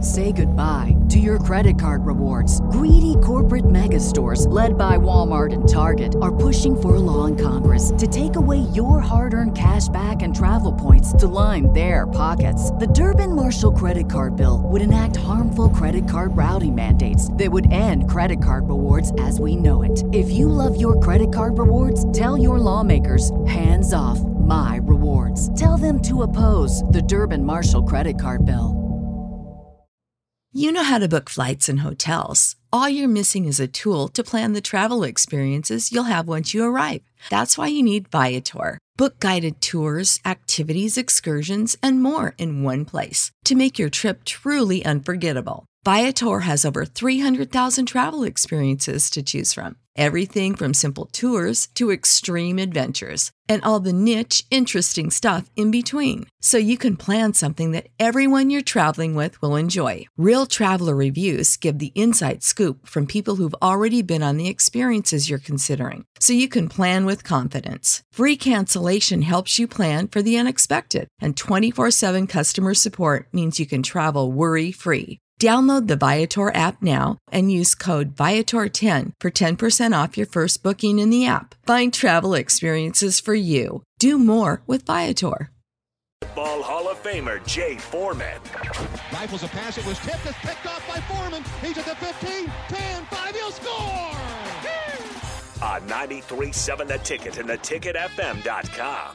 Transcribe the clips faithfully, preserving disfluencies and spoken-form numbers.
Say goodbye to your credit card rewards. Greedy corporate mega stores, led by Walmart and Target, are pushing for a law in Congress to take away your hard-earned cash back and travel points to line their pockets. The Durbin-Marshall credit card bill would enact harmful credit card routing mandates that would end credit card rewards as we know it. If you love your credit card rewards, tell your lawmakers, hands off my rewards. Tell them to oppose the Durbin-Marshall credit card bill. You know how to book flights and hotels. All you're missing is a tool to plan the travel experiences you'll have once you arrive. That's why you need Viator. Book guided tours, activities, excursions, and more in one place to make your trip truly unforgettable. Viator has over three hundred thousand travel experiences to choose from. Everything from simple tours to extreme adventures and all the niche, interesting stuff in between. So you can plan something that everyone you're traveling with will enjoy. Real traveler reviews give the inside scoop from people who've already been on the experiences you're considering. So you can plan with confidence. Free cancellation helps you plan for the unexpected. And twenty-four seven customer support means you can travel worry-free. Download the Viator app now and use code Viator ten for ten percent off your first booking in the app. Find travel experiences for you. Do more with Viator. Ball Hall of Famer Jay Foreman. Rifles a pass. It was tipped. It's picked off by Foreman. He's at the fifteen, ten, five. He'll score! On ninety-three point seven The Ticket and the ticket f m dot com.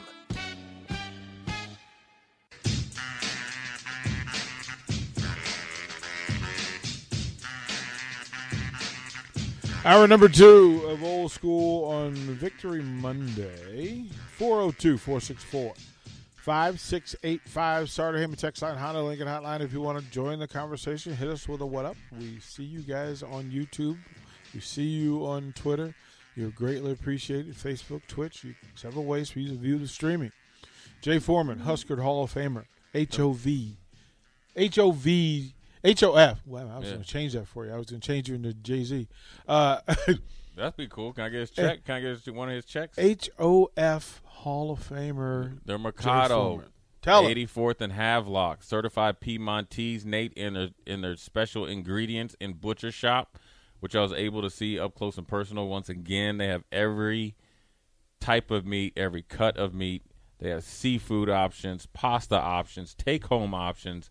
Hour number two of Old School on Victory Monday. four oh two, four six four, five six eight five. Starter Heyman text line, Honda Lincoln hotline. If you want to join the conversation, hit us with a what up. We see you guys on YouTube. We see you on Twitter. You're greatly appreciated. Facebook, Twitch, you, several ways for you to view the streaming. Jay Foreman, Husker Hall of Famer, H O V. H O V. H O F. Well, I was yeah. going to change that for you. I was going to change you into Jay-Z. Uh, That'd be cool. Can I get his check? Can I get his, one of his checks? H O F Hall of Famer. They're Mercado. Tell eighty-fourth and Havelock. Certified Piedmontese, Nate, in their, in their special ingredients in Butcher Shop, which I was able to see up close and personal. Once again, they have every type of meat, every cut of meat. They have seafood options, pasta options, take-home options.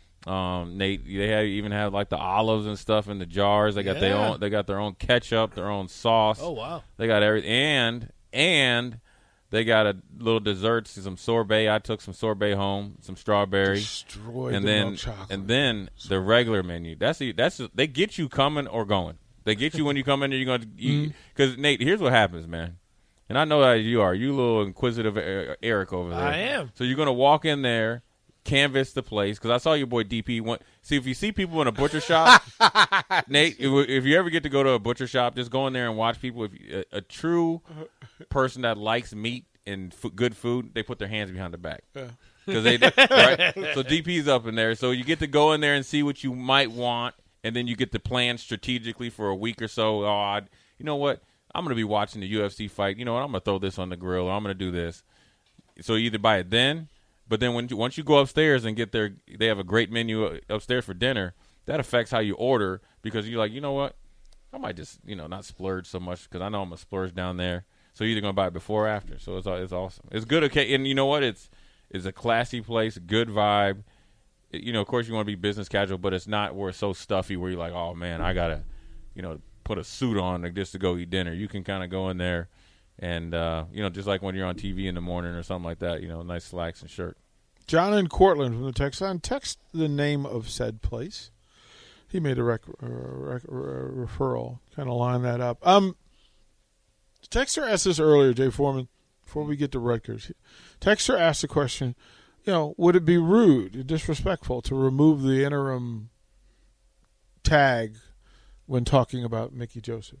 Um, Nate, they have, even have like the olives and stuff in the jars. They got yeah. their own. They got their own ketchup, their own sauce. Oh wow! They got everything, and and they got a little desserts, some sorbet. I took some sorbet home, some strawberry, Destroyed and the then milk chocolate. and then the regular menu. That's the, that's the, they get you coming or going. They get you when you come in there. You're going to because mm-hmm. Nate, here's what happens, man. And I know how you are. You little inquisitive Eric over there. I am. So you're going to walk in there. Canvas the place because I saw your boy D P. Went, see, if you see people in a butcher shop, Nate, if, if you ever get to go to a butcher shop, just go in there and watch people. If you, a, a true person that likes meat and f- good food, they put their hands behind their back because they right. So D P's up in there, so you get to go in there and see what you might want, and then you get to plan strategically for a week or so. Oh, I'd, you know what? I'm going to be watching the U F C fight. You know what? I'm going to throw this on the grill. Or I'm going to do this. So you either buy it then. But then when you, once you go upstairs and get their, they have a great menu upstairs for dinner. That affects how you order because you're like, you know what, I might just, you know, not splurge so much because I know I'm gonna splurge down there. So you're either gonna buy it before or after. So it's it's awesome. It's good. Okay, and you know what? It's it's a classy place, good vibe. It, you know, of course you want to be business casual, but it's not where it's so stuffy where you're like, oh man, I gotta, you know, put a suit on just to go eat dinner. You can kind of go in there. And, uh, you know, just like when you're on T V in the morning or something like that, you know, nice slacks and shirt. John in Cortland from the text line. Text the name of said place. He made a rec- uh, rec- uh, referral. Kind of line that up. Um, Texter asked this earlier, Jay Foreman, before we get to Rutgers. Texter asked the question, you know, would it be rude and disrespectful to remove the interim tag when talking about Mickey Joseph?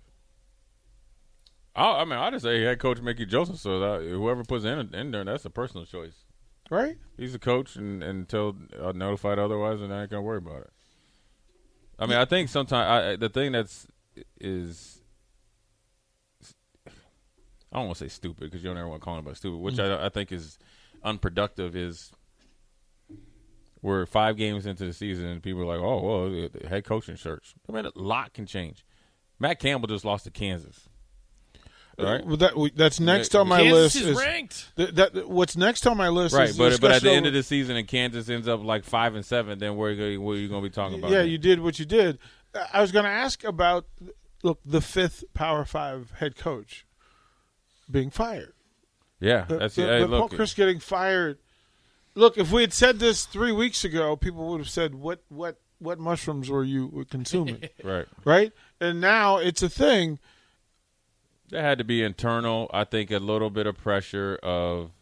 Oh, I mean, I just say head coach Mickey Joseph. So that whoever puts in in there, that's a personal choice, right? He's the coach, and, and until uh, notified otherwise, and I ain't gonna worry about it. I mean, I think sometimes the thing that's is I don't want to say stupid because you don't ever want to call anybody stupid, which mm. I, I think is unproductive. Is We're five games into the season, and people are like, oh, well, the head coaching search. I mean, a lot can change. Matt Campbell just lost to Kansas. Right? Well, that, that's next on my Kansas list. is is ranked. Th- that, what's next on my list Right, is but but at the discussion end of over- the season, and Kansas ends up like five and seven, then where, where are you going to be talking about? Yeah, that? you did what you did. I was going to ask about, look, the fifth Power Five head coach being fired. Yeah, The, that's the, hey, the look, Paul Chryst getting fired. Look, if we had said this three weeks ago, people would have said, "What, what, what mushrooms were you consuming?" right. Right? And now it's a thing. There had to be internal. I think a little bit of pressure of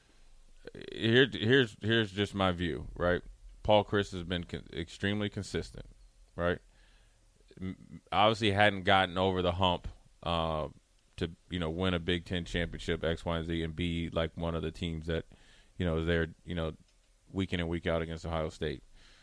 here. Here's here's just my view. Right, Paul Chryst has been con- extremely consistent. Right, M- obviously hadn't gotten over the hump uh, to you know win a Big Ten championship X, Y, and Z and be like one of the teams that you know is there you know week in and week out against Ohio State.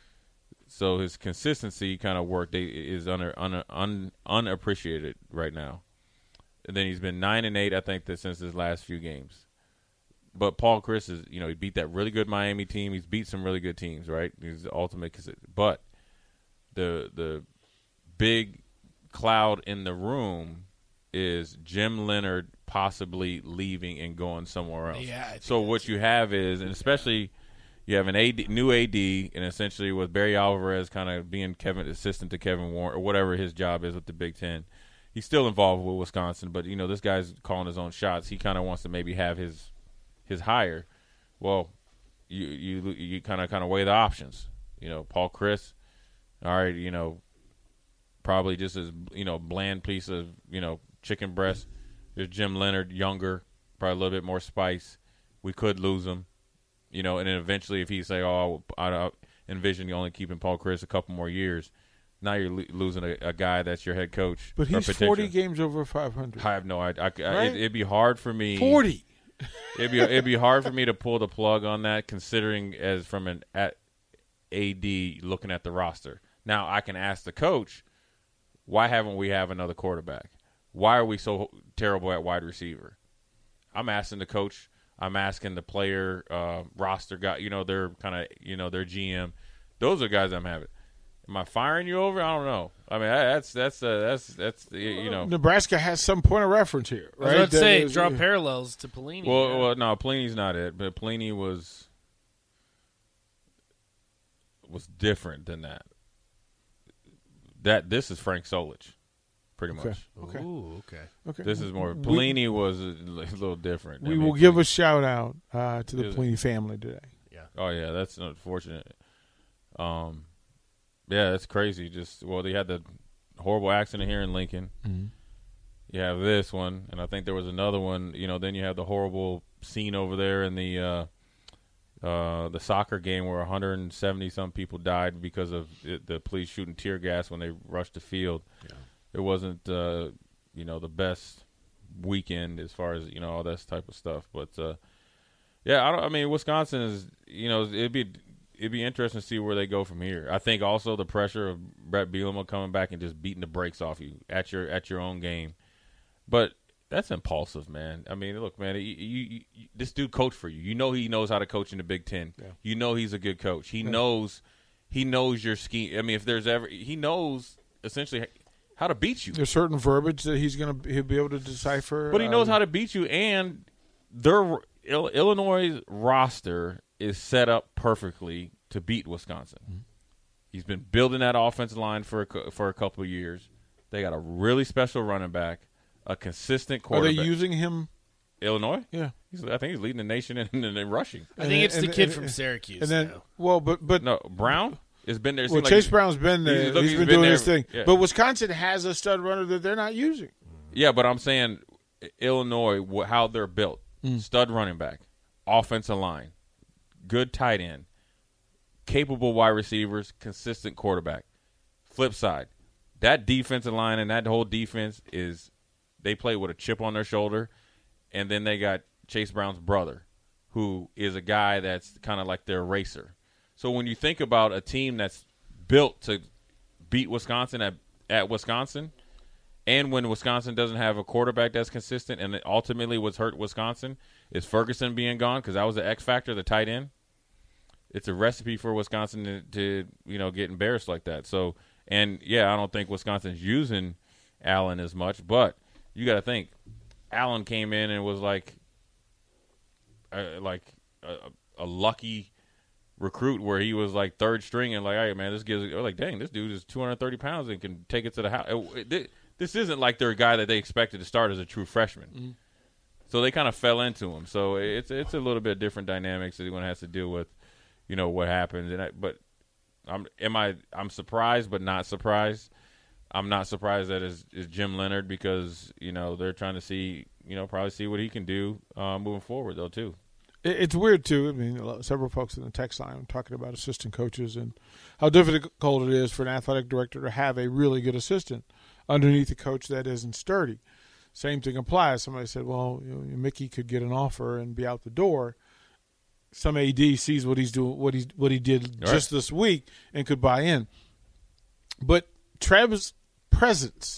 So his consistency kind of work they, is under, under un, unappreciated right now. And then he's been nine and eight, I think, that since his last few games. But Paul Chryst is, you know, he beat that really good Miami team. He's beat some really good teams, right? He's the ultimate. But the the big cloud in the room is Jim Leonard possibly leaving and going somewhere else. Yeah, I think so what you have is, and especially you have an A D, new A D, and essentially with Barry Alvarez kind of being Kevin assistant to Kevin Warren or whatever his job is with the Big Ten. He's still involved with Wisconsin, but, you know, this guy's calling his own shots. He kind of wants to maybe have his his hire. Well, you you you kind of kind of weigh the options. You know, Paul Chryst, all right, you know, probably just as, you know, bland piece of, you know, chicken breast. There's Jim Leonard, younger, probably a little bit more spice. We could lose him, you know, and then eventually if he say, oh, I, I envision only keeping Paul Chryst a couple more years. Now you're lo- losing a, a guy that's your head coach. But he's potential. forty games over five hundred. I have no idea. I, I, Right? it, it'd be hard for me. forty. It'd be it'd be hard for me to pull the plug on that, considering as from an at A D looking at the roster. Now I can ask the coach, why haven't we have another quarterback? Why are we so terrible at wide receiver? I'm asking the coach. I'm asking the player uh, roster guy. You know, they're kind of you know their G M. Those are guys I'm having. Am I firing you over? I don't know. I mean, that's that's uh, that's that's you know. Nebraska has some point of reference here, I was right? about to That say, is- draw parallels to Pelini. Well, yeah. well, no, Pelini's not it, but Pelini was was different than that. That this is Frank Solich, pretty Okay. much. Okay. Ooh, okay. Okay. This is more. We- Pelini was a little different. I We mean, will give Pelini- a shout out uh, to the Is it? Pelini family today. Oh yeah, that's unfortunate. Um, yeah, that's crazy. Just well, they had the horrible accident here in Lincoln. Mm-hmm. You have this one, and I think there was another one. You know, then you have the horrible scene over there in the uh, uh, the soccer game where one hundred seventy some people died because of it, the police shooting tear gas when they rushed the field. Yeah. It wasn't, uh, you know, the best weekend as far as you know all that type of stuff, but. Uh, Yeah, I, don't, I mean, Wisconsin is, you know, it'd be it'd be interesting to see where they go from here. I think also the pressure of Brett Bielema coming back and just beating the brakes off you at your at your own game, but that's impulsive, man. I mean, look, man, you, you, you, this dude coached for you. You know he knows how to coach in the Big Ten. Yeah. You know he's a good coach. He Yeah. knows he knows your scheme. I mean, if there's ever he knows essentially how to beat you. There's certain verbiage that he's going to he'll be able to decipher. But he knows um, how to beat you, and their Il- Illinois' roster is set up perfectly to beat Wisconsin. Mm-hmm. He's been building that offensive line for a, co- for a couple of years. They got a really special running back, a consistent Are quarterback. they using him? Illinois? Yeah. He's, I think he's leading the nation in, in, in rushing. I think And it's then- the and- kid and- from Syracuse. And then, though. well, but but No, Brown has been there. it well, seems Chase like, Brown's been there. he's- look, he's he's been, been doing there. his thing. Yeah. But Wisconsin has a stud runner that they're not using. Yeah, but I'm saying Illinois, wh- how they're built. Mm. Stud running back, offensive line, good tight end, capable wide receivers, consistent quarterback. Flip side, that defensive line and that whole defense is they play with a chip on their shoulder, and then they got Chase Brown's brother, who is a guy that's kind of like their racer. So when you think about a team that's built to beat Wisconsin at, at Wisconsin, and when Wisconsin doesn't have a quarterback that's consistent, and ultimately what's hurt Wisconsin is Ferguson being gone because that was the X factor, the tight end. it's a recipe for Wisconsin to, to you know get embarrassed like that. So and yeah, I don't think Wisconsin's using Allen as much, but you got to think Allen came in and was like a, like a, a lucky recruit where he was like third string and like, hey man, this gives like dang, this dude is two hundred thirty pounds and can take it to the house. It, it, this isn't like they're a guy that they expected to start as a true freshman. Mm-hmm. So they kind of fell into him. So it's it's a little bit different dynamics that one has to deal with, you know, what happens. And I, but I'm am I I'm surprised but not surprised. I'm not surprised that is is Jim Leonhard because you know they're trying to see you know probably see what he can do uh, moving forward though too. It's weird too. I mean, several folks in the text line are talking about assistant coaches and how difficult it is for an athletic director to have a really good assistant underneath a coach that isn't sturdy. Same thing applies. Somebody said, well, you know, Mickey could get an offer and be out the door. Some A D sees what he's doing, what he what he did right. just this week, and could buy in. But Trev's presence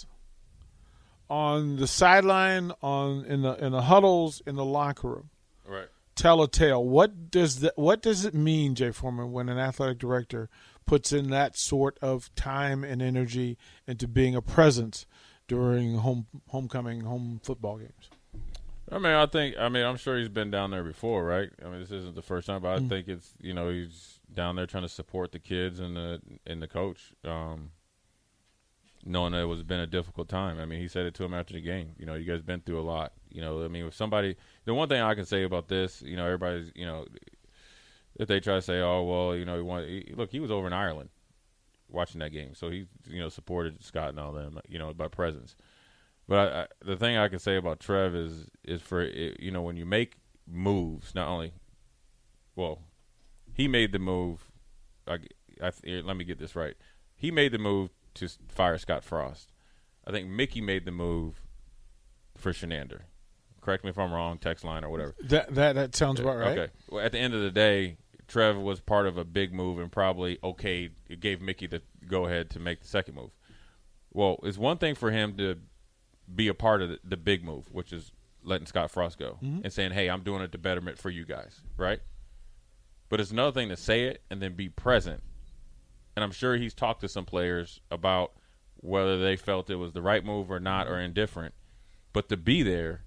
on the sideline, on in the in the huddles, in the locker room, right, tell a tale. What does that? What does it mean, Jay Foreman, when an athletic director puts in that sort of time and energy into being a presence during home homecoming, home football games? I mean, I think, I mean, I'm sure he's been down there before, right? I mean, this isn't the first time, but I mm-hmm. think it's, you know, he's down there trying to support the kids and the and the coach, um, knowing that it was been a difficult time. I mean, he said it to him after the game. You know, you guys been through a lot. You know, I mean, if somebody, the one thing I can say about this, you know, everybody's, you know, if they try to say, oh, well, you know, he wanted, he, look, he was over in Ireland watching that game, so he, you know, supported Scott and all them, you know, by presence. But I, I, the thing I can say about Trev is, is for, you know, when you make moves, not only, well, he made the move. I, I, let me get this right. He made the move to fire Scott Frost. I think Mickey made the move for Shenander. Correct me if I'm wrong, text line or whatever. That that, that sounds about right. Okay. Well, at the end of the day, Trev was part of a big move and probably okay. It gave Mickey the go ahead to make the second move. Well, it's one thing for him to be a part of the, the big move, which is letting Scott Frost go mm-hmm. and saying, hey, I'm doing it to betterment for you guys, right? But it's another thing to say it and then be present. And I'm sure he's talked to some players about whether they felt it was the right move or not or indifferent. But to be there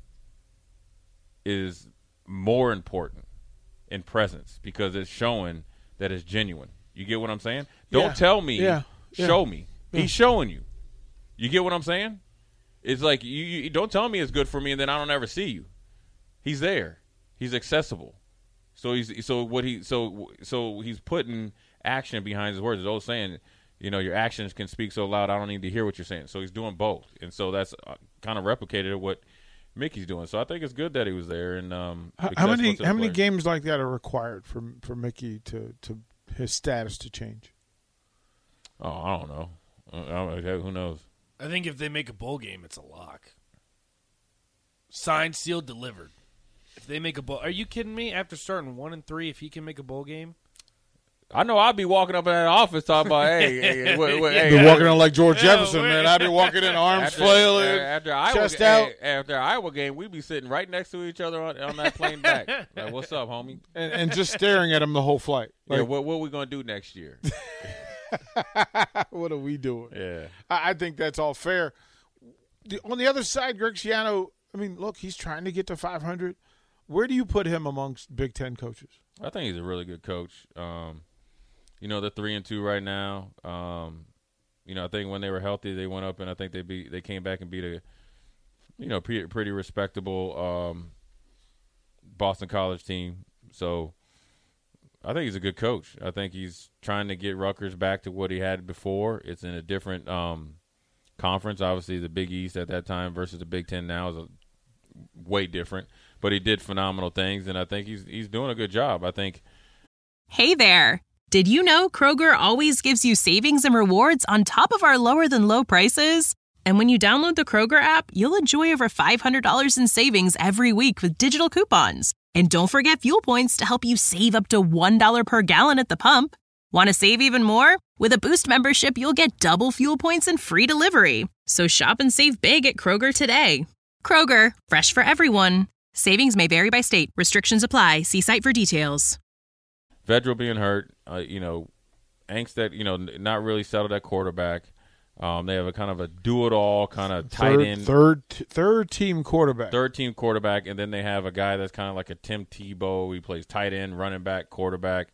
is more important in presence because it's showing that it's genuine. You get what I'm saying? Don't yeah. tell me, yeah. show yeah. me. Yeah. He's showing you. You get what I'm saying? It's like you, you don't tell me it's good for me and then I don't ever see you. He's there. He's accessible. So he's so what he so so he's putting action behind his words. It's old saying, you know, your actions can speak so loud I don't need to hear what you're saying. So he's doing both, and so that's uh, kind of replicated what Mickey's doing. So I think it's good that he was there. And um, how, how many how many games like that are required for for Mickey to, to his status to change? Oh, I don't know. I don't, who knows? I think if they make a bowl game, it's a lock. Signed, sealed, delivered. If they make a bowl, are you kidding me? After starting one and three, if he can make a bowl game, I know I'd be walking up in that office talking about, hey, hey, wait, wait, hey, be walking in like George yeah, Jefferson, man. I'd be walking in arms after, flailing, after Iowa, chest out. Hey, after Iowa game, we'd be sitting right next to each other on, on that plane back. Like, what's up, homie? And, and just staring at him the whole flight. Like, yeah, what, what are we going to do next year? What are we doing? Yeah, I, I think that's all fair. The, on the other side, Greg Schiano, I mean, look, he's trying to get to five hundred. Where do you put him amongst Big Ten coaches? I think he's a really good coach. Um, you know, they're three and two right now. Um, you know, I think when they were healthy, they went up and I think they beat. They came back and beat a, you know, pretty, pretty respectable um, Boston College team. So I think he's a good coach. I think he's trying to get Rutgers back to what he had before. It's in a different um, conference. Obviously, the Big East at that time versus the Big Ten now is a, way different. But he did phenomenal things, and I think he's he's doing a good job. I think. Hey there. Did you know Kroger always gives you savings and rewards on top of our lower-than-low prices? And when you download the Kroger app, you'll enjoy over five hundred dollars in savings every week with digital coupons. And don't forget fuel points to help you save up to one dollar per gallon at the pump. Want to save even more? With a Boost membership, you'll get double fuel points and free delivery. So shop and save big at Kroger today. Kroger, fresh for everyone. Savings may vary by state. Restrictions apply. See site for details. Vedral being hurt, uh, you know, Angst, you know, not really settled at quarterback. Um, they have a kind of a do-it-all kind of tight third, end. Third, third team quarterback. Third team quarterback, and then they have a guy that's kind of like a Tim Tebow. He plays tight end, running back, quarterback.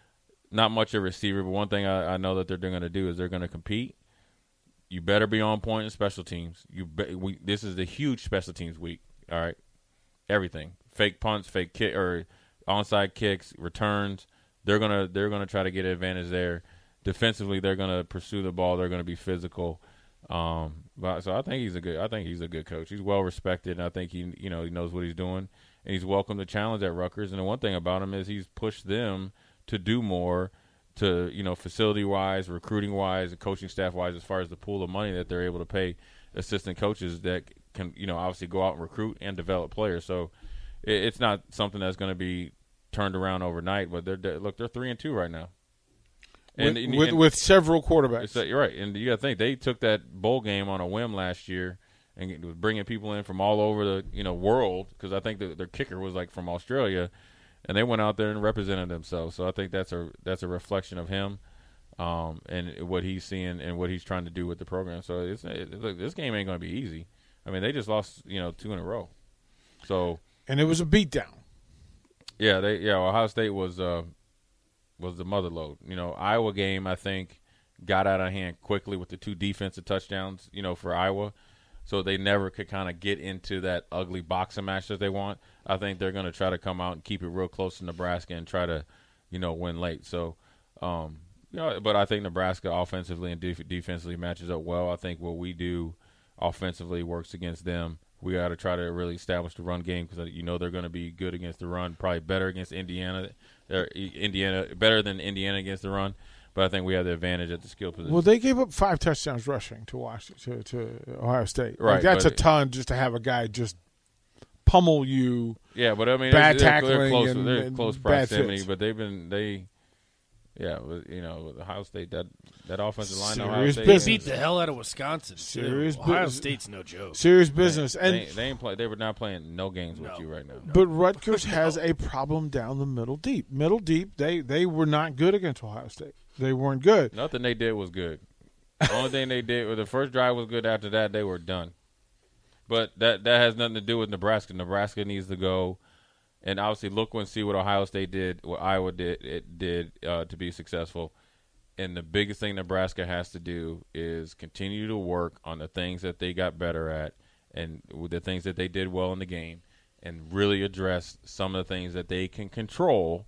Not much a receiver, but one thing I, I know that they're going to do is they're going to compete. You better be on point in special teams. You be, we, This is the huge special teams week, all right? Everything. Fake punts, fake kick, or onside kicks, returns. They're going to they're gonna try to get an advantage there. Defensively, they're going to pursue the ball. They're going to be physical. Um, but so I think he's a good. I think he's a good coach. He's well respected, and I think he, you know, he knows what he's doing, and he's welcomed the challenge at Rutgers. And the one thing about him is he's pushed them to do more, to you know, facility wise, recruiting wise, and coaching staff wise, as far as the pool of money that they're able to pay assistant coaches that can, you know, obviously go out and recruit and develop players. So it, it's not something that's going to be turned around overnight. But they're look, they're three and two right now. And, with, and, with, and with several quarterbacks. that, you're right. And you got to think, they took that bowl game on a whim last year and was bringing people in from all over the you know world, because I think the, their kicker was like from Australia, and they went out there and represented themselves. So I think that's a that's a reflection of him um, and what he's seeing and what he's trying to do with the program. So it's, it, look, this game ain't going to be easy. I mean, they just lost you know two in a row. So and it was a beatdown. Yeah, they yeah Ohio State was uh, – was the mother load. You know, Iowa game, I think, got out of hand quickly with the two defensive touchdowns, you know, for Iowa. So they never could kind of get into that ugly boxing match that they want. I think they're going to try to come out and keep it real close to Nebraska and try to, you know, win late. So, um, you know, but I think Nebraska offensively and def- defensively matches up well. I think what we do offensively works against them. We got to try to really establish the run game, because you know they're going to be good against the run, probably better against Indiana. Or Indiana better than Indiana against the run, but I think we have the advantage at the skill position. Well, they gave up five touchdowns rushing to Washington, to, to Ohio State. Right, like, that's a but, ton just to have a guy just pummel you. Yeah, but I mean, bad they're, tackling they're close. and, they're and close bad proximity, fits. but they've been they. Yeah, you know, with Ohio State, that that offensive line, Ohio Serious State, business. They beat the hell out of Wisconsin. Serious too. Ohio business. State's no joke. Serious business. They, and they, they ain't play. They were not playing no games with No. you right now. But Rutgers has a problem down the middle deep. Middle deep, they they were not good against Ohio State. They weren't good. Nothing they did was good. The only thing they did, well, the first drive was good. After that, they were done. But that that has nothing to do with Nebraska. Nebraska needs to go, and obviously look and see what Ohio State did, what Iowa did, it did uh, to be successful. And the biggest thing Nebraska has to do is continue to work on the things that they got better at, and the things that they did well in the game, and really address some of the things that they can control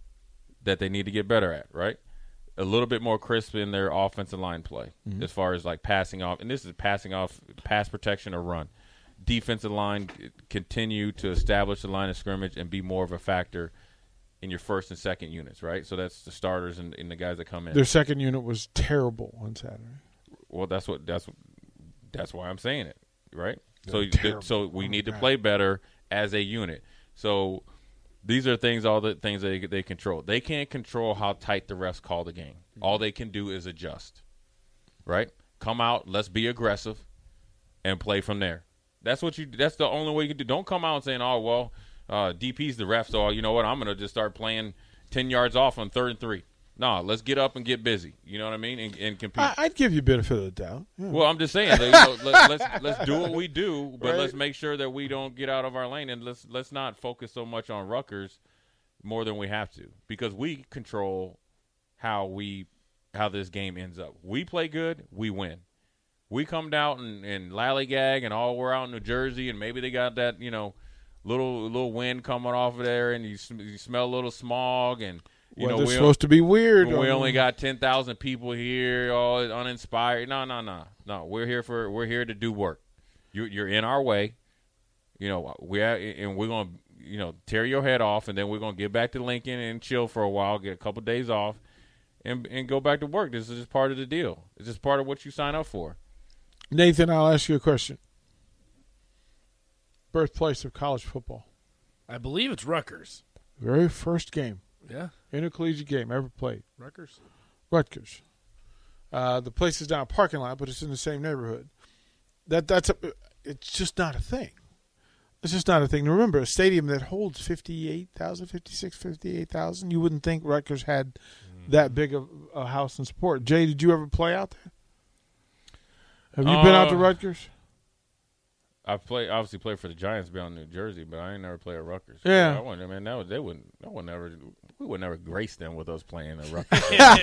that they need to get better at, right? A little bit more crisp in their offensive line play, mm-hmm. as far as like passing off. And this is passing off, pass protection or run. Defensive line, continue to establish the line of scrimmage and be more of a factor in your first and second units, right? So that's the starters and, and the guys that come in. Their second unit was terrible on Saturday. Well, that's what that's that's why I'm saying it, right? They're so terrible. so we oh need to God. play better as a unit. So these are things, all the things they they control. They can't control how tight the refs call the game. All they can do is adjust, right? Come out, let's be aggressive, and play from there. That's what you. That's the only way you can do. Don't come out saying, "Oh well, uh, D P's the ref, so you know what? I'm going to just start playing ten yards off on third and three." No, let's get up and get busy. You know what I mean? And, and compete. I, I'd give you a benefit of the doubt. Yeah. Well, I'm just saying, you know, let, let's let's do what we do, but Right. let's make sure that we don't get out of our lane, and let's let's not focus so much on Rutgers more than we have to, because we control how we how this game ends up. We play good, we win. We come down and, and lallygag and all we're out in New Jersey, and maybe they got that you know little little wind coming off of there, and you, sm- you smell a little smog, and you well, know they're we supposed to be weird. we um, only got ten thousand people here, all uninspired. No, no, no, no. We're here for we're here to do work. You, you're in our way. You know we are, and we're gonna you know tear your head off, and then we're gonna get back to Lincoln and chill for a while, get a couple days off, and and go back to work. This is just part of the deal. It's just part of what you sign up for. Nathan, I'll ask you a question. Birthplace of college football. I believe it's Rutgers. Very first game, Yeah, intercollegiate game ever played. Rutgers. Rutgers. Uh, the place is down a parking lot, but it's in the same neighborhood. That that's a, it's just not a thing. It's just not a thing. Remember, a stadium that holds fifty-eight thousand, fifty-six, fifty-eight thousand, you wouldn't think Rutgers had mm. that big of a house and support. Jay, did you ever play out there? Have you uh, been out to Rutgers? I've played, obviously played for the Giants down in New Jersey, but I ain't never played at Rutgers. Yeah. I wouldn't, I mean, that was, they wouldn't, I would never, we would never grace them with us playing at Rutgers.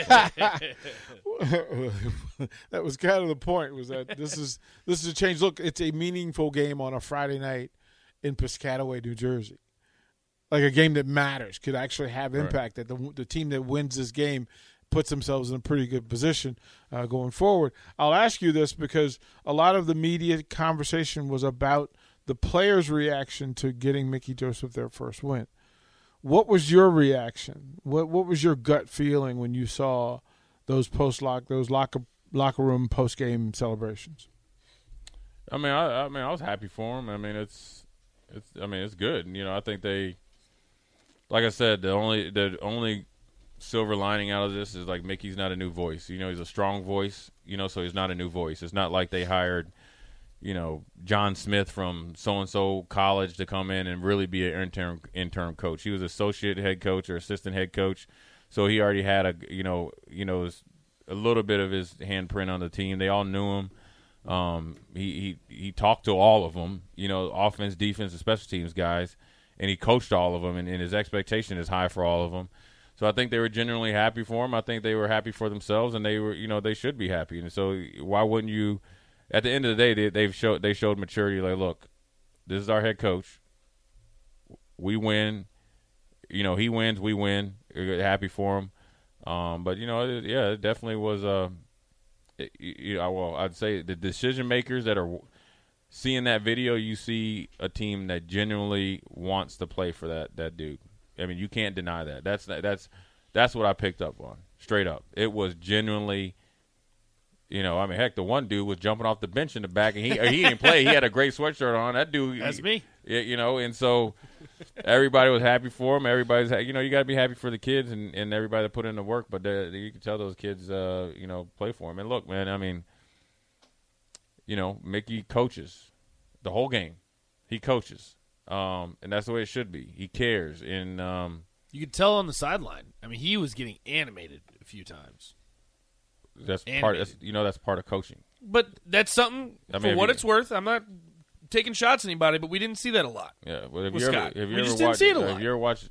That was kind of the point, was that this is this is a change. Look, it's a meaningful game on a Friday night in Piscataway, New Jersey. Like a game that matters, could actually have impact. Right. That the the team that wins this game puts themselves in a pretty good position uh, going forward. I'll ask you this because a lot of the media conversation was about the players' reaction to getting Mickey Joseph their first win. What was your reaction? What what was your gut feeling when you saw those post lock those locker locker room post game celebrations? I mean, I, I mean, I was happy for them. I mean, it's it's. I mean, it's good. You know, I think they, like I said, the only the only silver lining out of this is like Mickey's not a new voice. You know, he's a strong voice. You know, so he's not a new voice. It's not like they hired, you know, John Smith from so and so college to come in and really be an intern intern coach. He was associate head coach or assistant head coach, so he already had a you know you know a little bit of his handprint on the team. They all knew him. Um, he, he he talked to all of them, you know, offense, defense, and special teams guys, and he coached all of them, and, and his expectation is high for all of them. So I think they were genuinely happy for him. I think they were happy for themselves, and they were, you know, they should be happy. And so why wouldn't you? At the end of the day, they, they've showed they showed maturity. Like, look, this is our head coach. We win. You know, he wins, we win. We're happy for him. Um, but you know, it, yeah, it definitely was a. Uh, You know, well, I'd say the decision makers that are seeing that video, you see a team that genuinely wants to play for that that dude. I mean, you can't deny that. That's that's that's what I picked up on, straight up. It was genuinely, you know, I mean, heck, the one dude was jumping off the bench in the back, and he he didn't play. He had a great sweatshirt on. That dude, that's he, me. You know, and so everybody was happy for him. Everybody's, you know, you got to be happy for the kids and, and everybody that put in the work. But you can tell those kids, uh, you know, play for him. And look, man, I mean, you know, Mickey coaches the whole game. He coaches, um, and that's the way it should be. He cares, and um, you could tell on the sideline. I mean, he was getting animated a few times. That's animated. part. That's, you know, that's part of coaching. But that's something I mean, for what you, it's worth. I'm not taking shots at anybody, but we didn't see that a lot. Yeah, well, have with you ever, Scott. have you we ever just watched, didn't see it a lot. Have you ever watched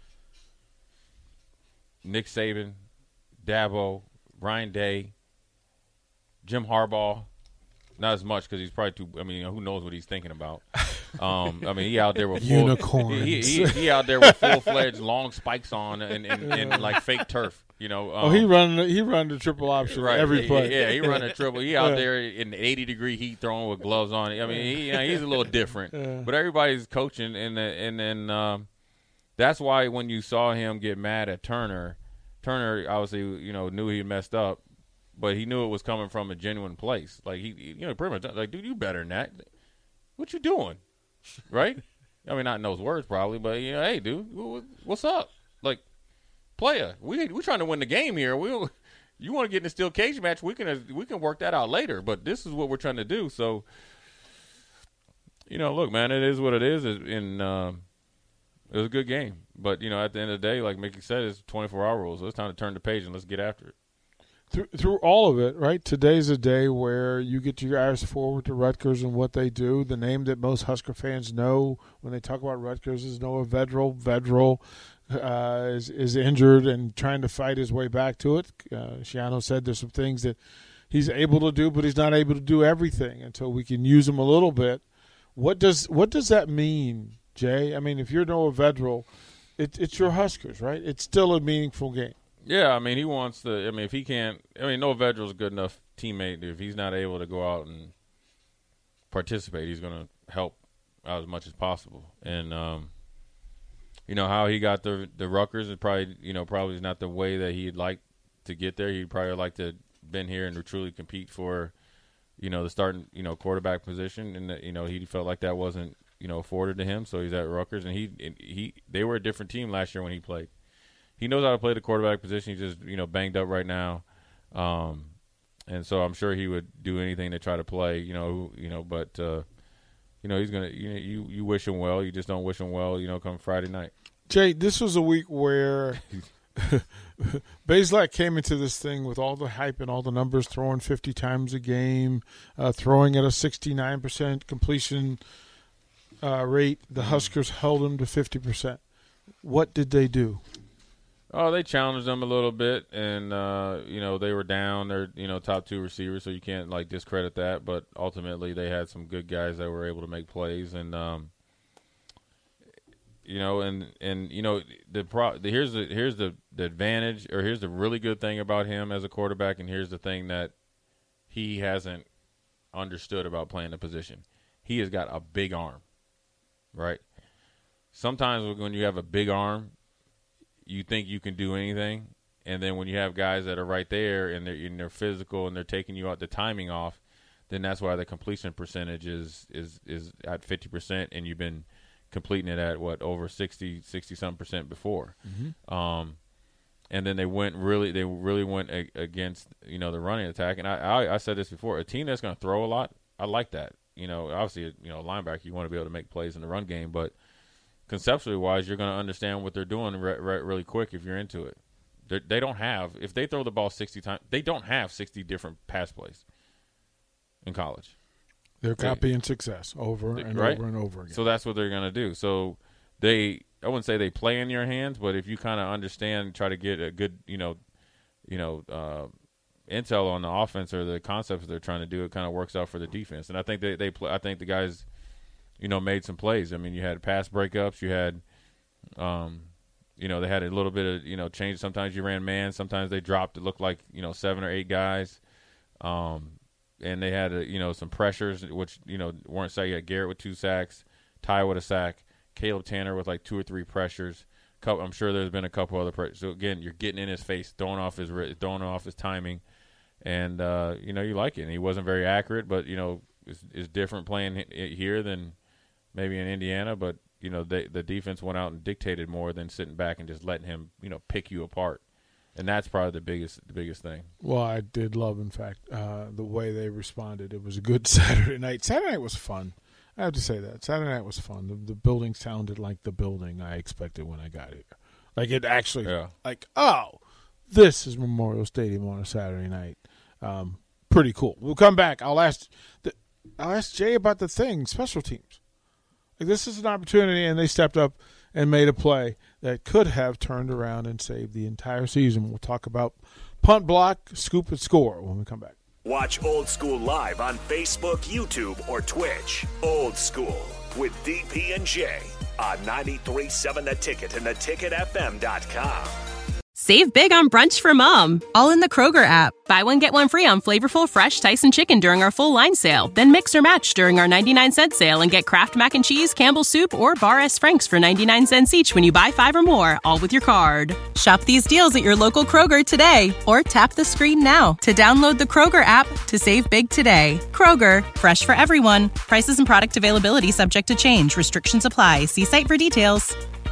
Nick Saban, Dabo, Ryan Day, Jim Harbaugh? Not as much because he's probably too. I mean, who knows what he's thinking about? Um, I mean, he out there with full, unicorns. He, he, he out there with full fledged long spikes on and, and, and like fake turf. You know, um, oh, he run he run the triple option right, every play. Yeah, he run a triple. He out yeah. there in eighty degree heat, throwing with gloves on. I mean, he, you know, he's a little different. Yeah. But everybody's coaching, and and then um, that's why when you saw him get mad at Turner, Turner obviously you know knew he messed up, but he knew it was coming from a genuine place. Like he, you know, pretty much like, dude, you better than that. What you doing, right? I mean, not in those words probably, but you know, hey, dude, what's up? Like. Player, we we trying to win the game here. We, you want to get in a steel cage match? We can we can work that out later. But this is what we're trying to do. So, you know, look, man, it is what it is. In uh, it was a good game, but you know, at the end of the day, like Mickey said, it's twenty-four hour rules. So it's time to turn the page and let's get after it. Through, through all of it, right? Today's a day where you get your eyes forward to Rutgers and what they do. The name that most Husker fans know when they talk about Rutgers is Noah Vedral. Vedral. Uh, is is injured and trying to fight his way back to it. Uh, Shiano said there's some things that he's able to do, but he's not able to do everything until we can use him a little bit. What does what does that mean, Jay? I mean, if you're Noah Vedral, it, it's your Huskers, right? It's still a meaningful game. Yeah, I mean, he wants to. I mean, if he can't, I mean, Noah Vedral's a good enough teammate. If he's not able to go out and participate, he's going to help out as much as possible. And um, you know, how he got the the Rutgers is probably, you know, probably not the way that he'd like to get there. He'd probably like to been here and truly compete for, you know, the starting, you know, quarterback position. And, that, you know, he felt like that wasn't, you know, afforded to him. So he's at Rutgers. And he, and he they were a different team last year when he played. He knows how to play the quarterback position. He's just, you know, banged up right now. Um, and so I'm sure he would do anything to try to play, you know, you know, but, uh, you know, he's gonna you know, you you wish him well. You just don't wish him well. You know, come Friday night. Jay, this was a week where Bazelak came into this thing with all the hype and all the numbers, throwing fifty times a game, uh, throwing at a sixty-nine percent completion uh, rate. The Huskers held him to fifty percent. What did they do? Oh, they challenged them a little bit, and uh, you know they were down. They're you know top two receivers, so you can't like discredit that. But ultimately, they had some good guys that were able to make plays, and um, you know, and and you know the pro. The, here's the here's the, the advantage, or here's the really good thing about him as a quarterback, and here's the thing that he hasn't understood about playing the position. He has got a big arm, right? Sometimes when you have a big arm, you think you can do anything, and then when you have guys that are right there and they're, and they're physical and they're taking you out the timing off, then that's why the completion percentage is is, is at fifty percent, and you've been completing it at, what, over sixty, sixty-some percent before. Mm-hmm. Um, and then they went really they really went a, against, you know, the running attack. And I, I, I said this before, a team that's going to throw a lot, I like that. You know, obviously, you know, linebacker, you want to be able to make plays in the run game, but conceptually wise, you're going to understand what they're doing re- re- really quick if you're into it. They're, they don't have, if they throw the ball sixty times, they don't have sixty different pass plays in college. They're copying success over and right? over and over again. So that's what they're going to do. So they, I wouldn't say they play in your hands, but if you kind of understand, try to get a good, you know, you know, uh, intel on the offense or the concepts they're trying to do, it kind of works out for the defense. And I think they, they play, I think the guys, you know, made some plays. I mean, you had pass breakups. You had, um, you know, they had a little bit of, you know, change. Sometimes you ran man. Sometimes they dropped. It looked like, you know, seven or eight guys. Um, and they had, a, you know, some pressures, which, you know, weren't sacked. You had Garrett with two sacks, Ty with a sack, Caleb Tanner with like two or three pressures. I'm sure there's been a couple other pressures. So, again, you're getting in his face, throwing off his throwing off his timing. And, uh, you know, you like it. And he wasn't very accurate, but, you know, it's, it's different playing here than – maybe in Indiana, but, you know, they, the defense went out and dictated more than sitting back and just letting him, you know, pick you apart. And that's probably the biggest the biggest thing. Well, I did love, in fact, uh, the way they responded. It was a good Saturday night. Saturday night was fun. I have to say that. Saturday night was fun. The, the building sounded like the building I expected when I got here. Like it actually, yeah. like, oh, this is Memorial Stadium on a Saturday night. Um, pretty cool. We'll come back. I'll ask, the, I'll ask Jay about the thing, special teams. Like, this is an opportunity, and they stepped up and made a play that could have turned around and saved the entire season. We'll talk about punt block, scoop, and score when we come back. Watch Old School live on Facebook, YouTube, or Twitch. Old School with D P and J on ninety-three point seven The Ticket and the ticket f m dot com. Save big on brunch for mom, all in the Kroger app. Buy one, get one free on flavorful, fresh Tyson chicken during our full line sale. Then mix or match during our ninety-nine cent sale and get Kraft Mac and Cheese, Campbell's Soup, or Bar S. Frank's for ninety-nine cents each when you buy five or more, all with your card. Shop these deals at your local Kroger today, or tap the screen now to download the Kroger app to save big today. Kroger, fresh for everyone. Prices and product availability subject to change. Restrictions apply. See site for details.